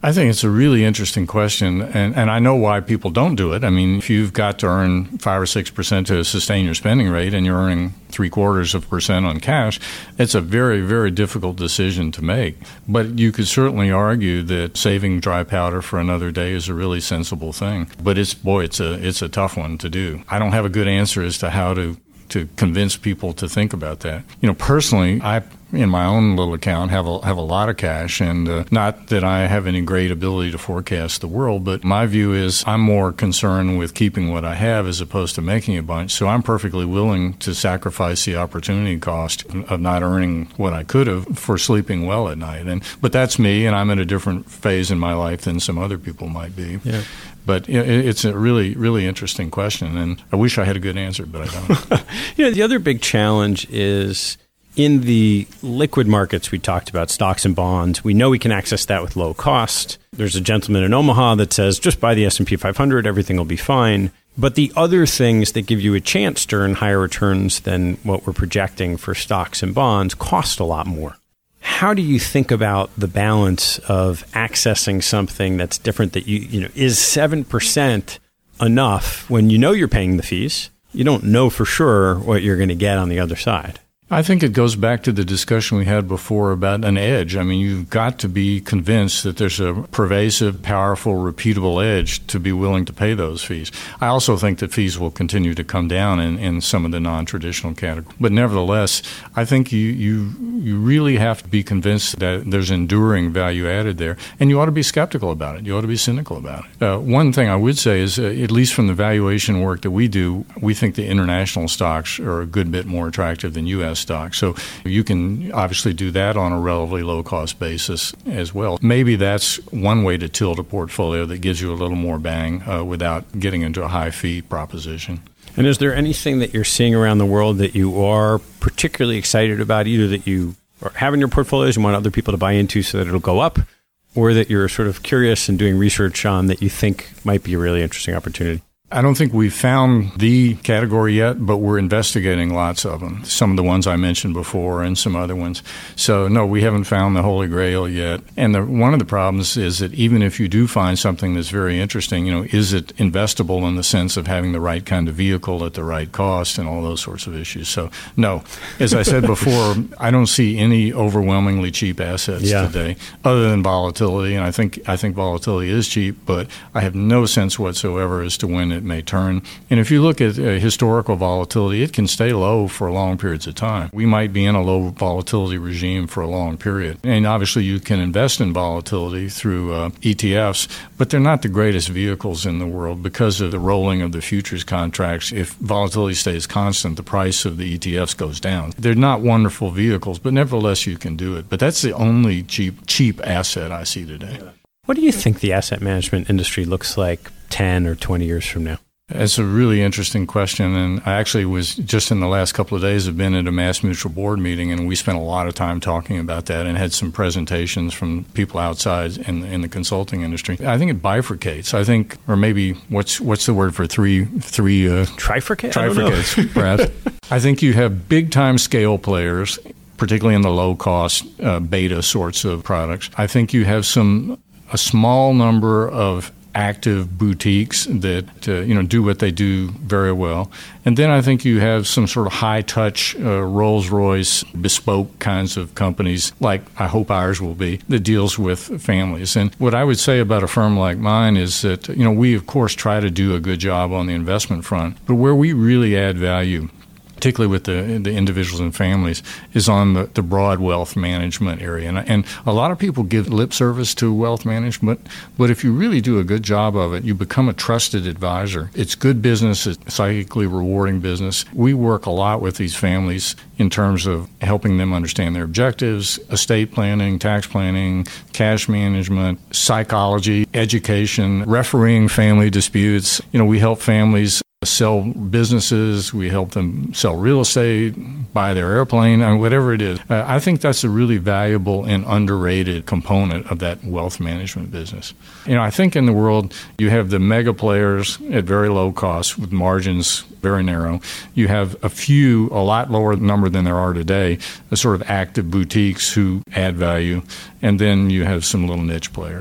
I think it's a really interesting question, and, and I know why people don't do it. I mean, if you've got to earn five or six percent to sustain your spending rate and you're earning three quarters of a percent on cash, it's a very, very difficult decision to make. But you could certainly argue that saving dry powder for another day is a really sensible thing. But it's, boy, it's a, it's a tough one to do. I don't have a good answer as to how to to convince people to think about that. You know, personally, I, in my own little account, have a, have a lot of cash, and uh, not that I have any great ability to forecast the world, but my view is I'm more concerned with keeping what I have as opposed to making a bunch. So I'm perfectly willing to sacrifice the opportunity cost of not earning what I could have for sleeping well at night. And but that's me, and I'm in a different phase in my life than some other people might be. Yeah. But it's a really, really interesting question, and I wish I had a good answer, but I don't. You know, the other big challenge is in the liquid markets we talked about, stocks and bonds. We know we can access that with low cost. There's a gentleman in Omaha that says, just buy the S and P five hundred, everything will be fine. But the other things that give you a chance to earn higher returns than what we're projecting for stocks and bonds cost a lot more. How do you think about the balance of accessing something that's different that you, you know, is seven percent enough when you know you're paying the fees? You don't know for sure what you're going to get on the other side. I think it goes back to the discussion we had before about an edge. I mean, you've got to be convinced that there's a pervasive, powerful, repeatable edge to be willing to pay those fees. I also think that fees will continue to come down in, in some of the non-traditional categories. But nevertheless, I think you, you you really have to be convinced that there's enduring value added there. And you ought to be skeptical about it. You ought to be cynical about it. Uh, one thing I would say is, uh, at least from the valuation work that we do, we think the international stocks are a good bit more attractive than U S stocks. So you can obviously do that on a relatively low-cost basis as well. Maybe that's one way to tilt a portfolio that gives you a little more bang uh, without getting into a high-fee proposition. And is there anything that you're seeing around the world that you are particularly excited about, either that you have in your portfolios and want other people to buy into so that it'll go up, or that you're sort of curious and doing research on that you think might be a really interesting opportunity? I don't think we've found the category yet, but we're investigating lots of them. Some of the ones I mentioned before and some other ones. So, no, we haven't found the Holy Grail yet. And the, one of the problems is that even if you do find something that's very interesting, you know, is it investable in the sense of having the right kind of vehicle at the right cost and all those sorts of issues. So, no. As I said before, I don't see any overwhelmingly cheap assets yeah. today other than volatility. And I think I think volatility is cheap, but I have no sense whatsoever as to when it may turn. And if you look at uh, historical volatility, it can stay low for long periods of time. We might be in a low volatility regime for a long period. And obviously you can invest in volatility through uh, E T Fs, but they're not the greatest vehicles in the world because of the rolling of the futures contracts. If volatility stays constant, the price of the E T Fs goes down. They're not wonderful vehicles, but nevertheless you can do it. But that's the only cheap, cheap asset I see today. What do you think the asset management industry looks like ten or twenty years from now? That's a really interesting question, and I actually was just in the last couple of days have been at a Mass Mutual board meeting, and we spent a lot of time talking about that and had some presentations from people outside in, in the consulting industry. I think it bifurcates. I think, or maybe what's what's the word for three three uh, trifurcate? Trifurcates, perhaps. I think you have big time scale players, particularly in the low cost uh, beta sorts of products. I think you have some a small number of active boutiques that uh, you know do what they do very well. And then I think you have some sort of high-touch uh, Rolls-Royce bespoke kinds of companies, like I hope ours will be, that deals with families. And what I would say about a firm like mine is that you know we, of course, try to do a good job on the investment front, but where we really add value, particularly with the the individuals and families, is on the, the broad wealth management area. And, and a lot of people give lip service to wealth management, but if you really do a good job of it, you become a trusted advisor. It's good business. It's psychically rewarding business. We work a lot with these families in terms of helping them understand their objectives, estate planning, tax planning, cash management, psychology, education, refereeing family disputes. You know, we help families sell businesses, we help them sell real estate, buy their airplane, and whatever it is. Uh, I think that's a really valuable and underrated component of that wealth management business. You know, I think in the world you have the mega players at very low cost with margins very narrow. You have a few, a lot lower number than there are today, the sort of active boutiques who add value, and then you have some little niche players.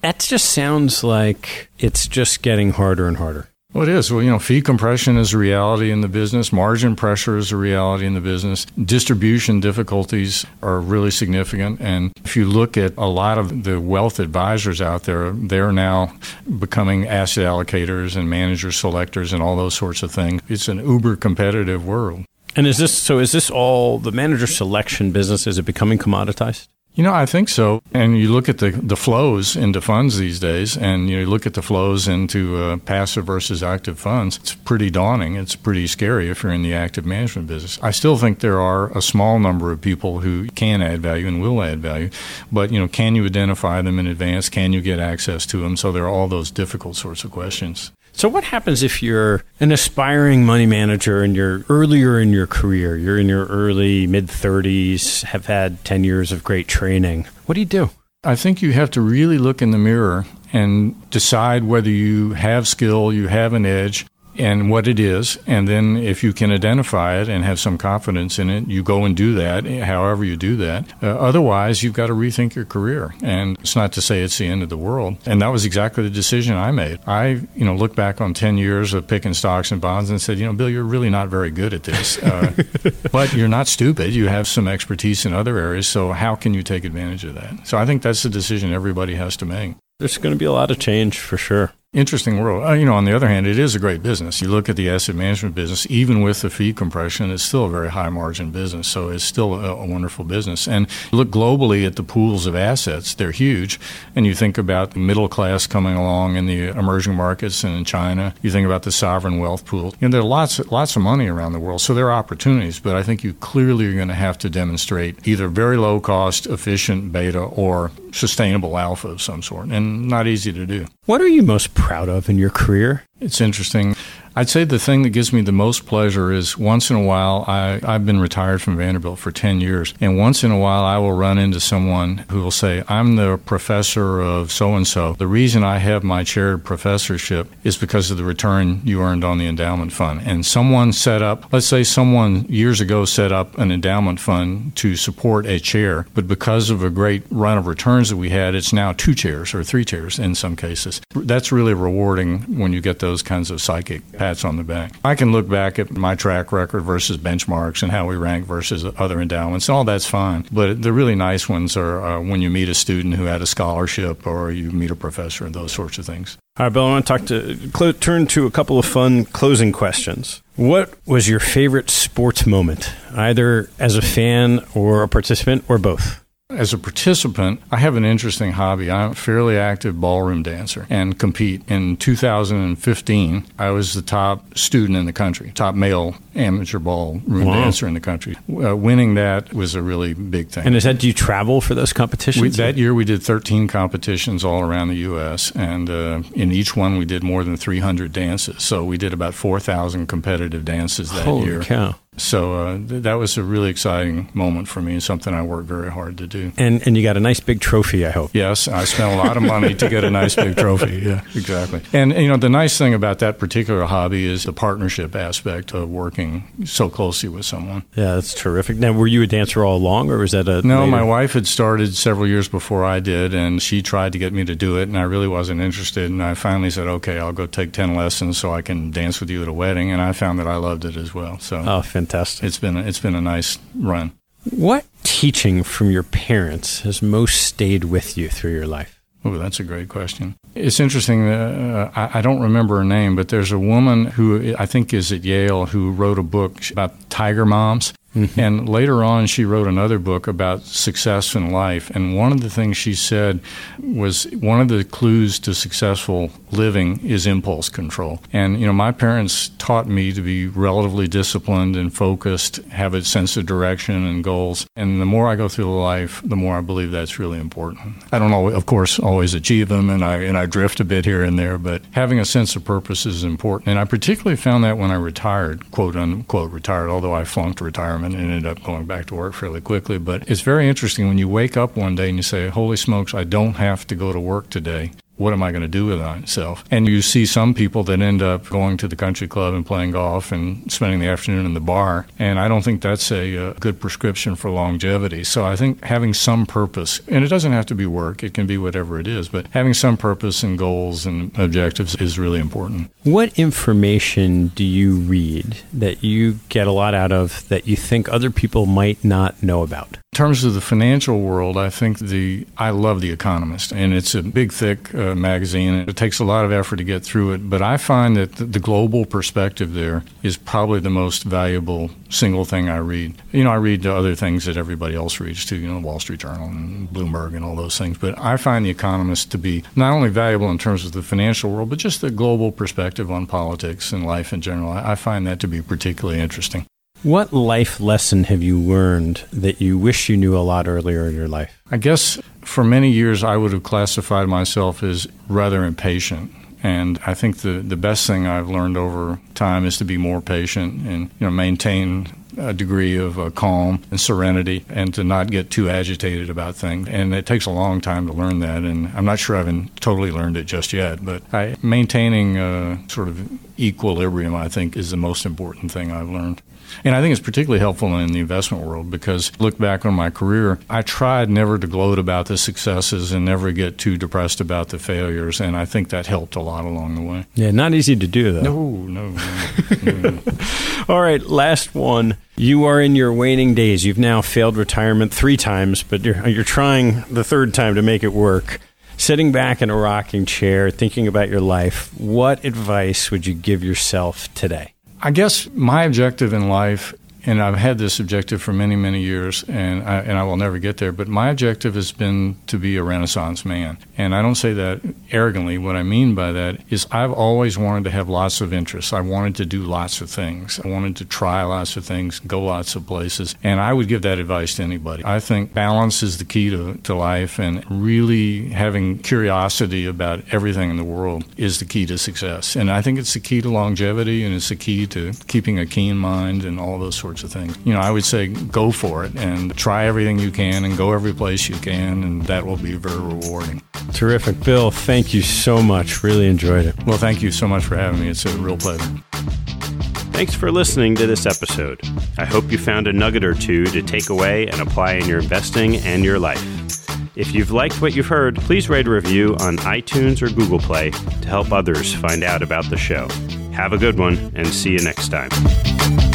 That just sounds like it's just getting harder and harder. Well, it is. Well, you know, fee compression is a reality in the business. Margin pressure is a reality in the business. Distribution difficulties are really significant. And if you look at a lot of the wealth advisors out there, they're now becoming asset allocators and manager selectors and all those sorts of things. It's an uber competitive world. And is this so? Is this all the manager selection business? Is it becoming commoditized? You know, I think so. And you look at the, the flows into funds these days, and you look at the flows into uh, passive versus active funds. It's pretty daunting. It's pretty scary if you're in the active management business. I still think there are a small number of people who can add value and will add value. But, you know, can you identify them in advance? Can you get access to them? So there are all those difficult sorts of questions. So what happens if you're an aspiring money manager and you're earlier in your career, you're in your early, mid-thirties, have had ten years of great training? What do you do? I think you have to really look in the mirror and decide whether you have skill, you have an edge, and what it is. And then if you can identify it and have some confidence in it, you go and do that, however you do that. Uh, otherwise, you've got to rethink your career. And it's not to say it's the end of the world. And that was exactly the decision I made. I, you know, look back on ten years of picking stocks and bonds and said, you know, Bill, you're really not very good at this. Uh, but you're not stupid. You have some expertise in other areas. So how can you take advantage of that? So I think that's the decision everybody has to make. There's going to be a lot of change for sure. Interesting world. Uh, you know, on the other hand, it is a great business. You look at the asset management business, even with the fee compression, it's still a very high margin business. So it's still a, a wonderful business. And you look globally at the pools of assets, they're huge. And you think about the middle class coming along in the emerging markets and in China. You think about the sovereign wealth pool. And there are lots, lots of money around the world. So there are opportunities. But I think you clearly are going to have to demonstrate either very low cost, efficient beta, or sustainable alpha of some sort. And not easy to do. What are you most proud of in your career? It's interesting. I'd say the thing that gives me the most pleasure is once in a while, I, I've been retired from Vanderbilt for ten years, and once in a while I will run into someone who will say, I'm the professor of so-and-so. The reason I have my chaired professorship is because of the return you earned on the endowment fund. And someone set up, let's say someone years ago set up an endowment fund to support a chair, but because of a great run of returns that we had, it's now two chairs or three chairs in some cases. That's really rewarding when you get those kinds of psychic pats on the back. I can look back at my track record versus benchmarks and how we rank versus other endowments. All that's fine. But the really nice ones are uh, when you meet a student who had a scholarship or you meet a professor and those sorts of things. All right, Bill, I want to talk to clo- turn to a couple of fun closing questions. What was your favorite sports moment, either as a fan or a participant or both? As a participant, I have an interesting hobby. I'm a fairly active ballroom dancer and compete. In two thousand fifteen, I was the top student in the country, top male amateur ballroom wow. dancer in the country. Uh, winning that was a really big thing. And is that, do you travel for those competitions? We, that year we did thirteen competitions all around the U S, and uh, in each one we did more than three hundred dances. So we did about four thousand competitive dances that Holy year. Holy cow. So uh, th- that was a really exciting moment for me and something I worked very hard to do. And and you got a nice big trophy, I hope. Yes, I spent a lot of money to get a nice big trophy. Yeah, exactly. And, you know, the nice thing about that particular hobby is the partnership aspect of working so closely with someone. Yeah, that's terrific. Now, were you a dancer all along, or was that a No, later? My wife had started several years before I did, and she tried to get me to do it, and I really wasn't interested. And I finally said, okay, I'll go take ten lessons so I can dance with you at a wedding. And I found that I loved it as well. So oh, fantastic. It's been a, it's been a nice run. What teaching from your parents has most stayed with you through your life? Oh, that's a great question. It's interesting. Uh, I, I don't remember her name, but there's a woman who I think is at Yale who wrote a book about tiger moms. Mm-hmm. And later on, she wrote another book about success in life. And one of the things she said was one of the clues to successful living is impulse control. And, you know, my parents taught me to be relatively disciplined and focused, have a sense of direction and goals. And the more I go through life, the more I believe that's really important. I don't always, of course, always achieve them, and I and I drift a bit here and there, but having a sense of purpose is important. And I particularly found that when I retired, quote unquote retired, although I flunked retirement and ended up going back to work fairly quickly. But it's very interesting when you wake up one day and you say, holy smokes, I don't have to go to work today. what am I going to do with myself? And you see some people that end up going to the country club and playing golf and spending the afternoon in the bar. And I don't think that's a, a good prescription for longevity. So I think having some purpose, and it doesn't have to be work, it can be whatever it is, but having some purpose and goals and objectives is really important. What information do you read that you get a lot out of that you think other people might not know about? In terms of the financial world, I think the I love The Economist, and it's a big, thick uh, magazine. It takes a lot of effort to get through it, but I find that the, the global perspective there is probably the most valuable single thing I read. You know, I read the other things that everybody else reads too, you know, Wall Street Journal and Bloomberg and all those things, but I find The Economist to be not only valuable in terms of the financial world, but just the global perspective on politics and life in general. I, I find that to be particularly interesting. What life lesson have you learned that you wish you knew a lot earlier in your life? I guess for many years I would have classified myself as rather impatient. And I think the, the best thing I've learned over time is to be more patient and, you know, maintain a degree of uh, calm and serenity and to not get too agitated about things. And it takes a long time to learn that, and I'm not sure I've totally learned it just yet. But I, maintaining uh, sort of equilibrium, I think, is the most important thing I've learned. And I think it's particularly helpful in the investment world because look back on my career, I tried never to gloat about the successes and never get too depressed about the failures, and I think that helped a lot along the way. Yeah, not easy to do, though. No, no, no. no. All right, last one. You are in your waning days. You've now failed retirement three times, but you're, you're trying the third time to make it work. Sitting back in a rocking chair, thinking about your life, what advice would you give yourself today? I guess my objective in life, and I've had this objective for many, many years, and I, and I will never get there, but my objective has been to be a Renaissance man. And I don't say that arrogantly. What I mean by that is I've always wanted to have lots of interests. I wanted to do lots of things. I wanted to try lots of things, go lots of places, and I would give that advice to anybody. I think balance is the key to, to life, and really having curiosity about everything in the world is the key to success. And I think it's the key to longevity, and it's the key to keeping a keen mind and all those sorts of things. You know, I would say go for it and try everything you can and go every place you can, and that will be very rewarding. Terrific. Bill, thank you so much. Really enjoyed it. Well, thank you so much for having me. It's a real pleasure. Thanks for listening to this episode. I hope you found a nugget or two to take away and apply in your investing and your life. If you've liked what you've heard, please write a review on iTunes or Google Play to help others find out about the show. Have a good one, and see you next time.